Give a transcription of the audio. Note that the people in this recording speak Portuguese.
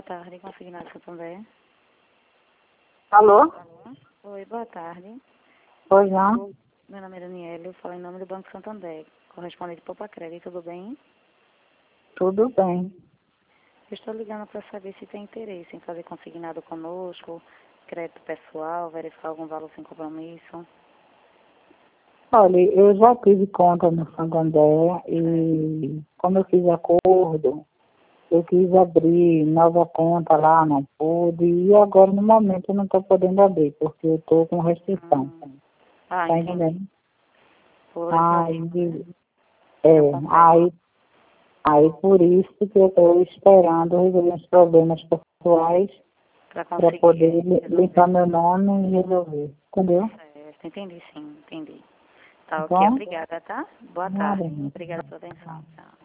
tarde, consignado Santander. Alô? Oi, boa tarde. Pois não? Meu nome é Daniela, eu falo em nome do Banco Santander, correspondente Poupa Crédito, tudo bem? Tudo bem. Eu estou ligando para saber se tem interesse em fazer consignado conosco, crédito pessoal, verificar algum valor sem compromisso. Olha, eu já tive conta no Santander e como eu fiz acordo, eu quis abrir nova conta lá, não pude, e agora no momento eu não estou podendo abrir, porque eu estou com restrição. Tá Entendi. entendendo? Por esse motivo, Aí, eu compreendo. aí por isso que eu estou esperando resolver os problemas pessoais Para para conseguir poder limpar resolver. meu nome e resolver. Entendeu? Certo, entendi sim, entendi. Tá Tá ok, bom? obrigada, tá? Boa Nada, tarde. gente. Obrigada pela atenção. Tchau.